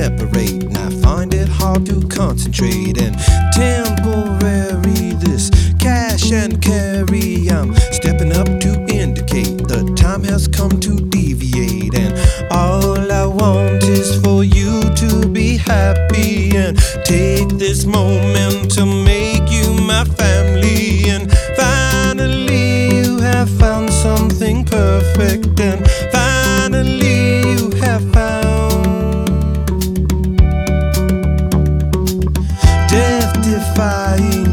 separate, and I find it hard to concentrate. And temporary, this cash and carry, I'm stepping up to indicate the time has come to deviate. And all I want is for you to be happy, and take this moment to make you my family. And finally you have found something perfect, and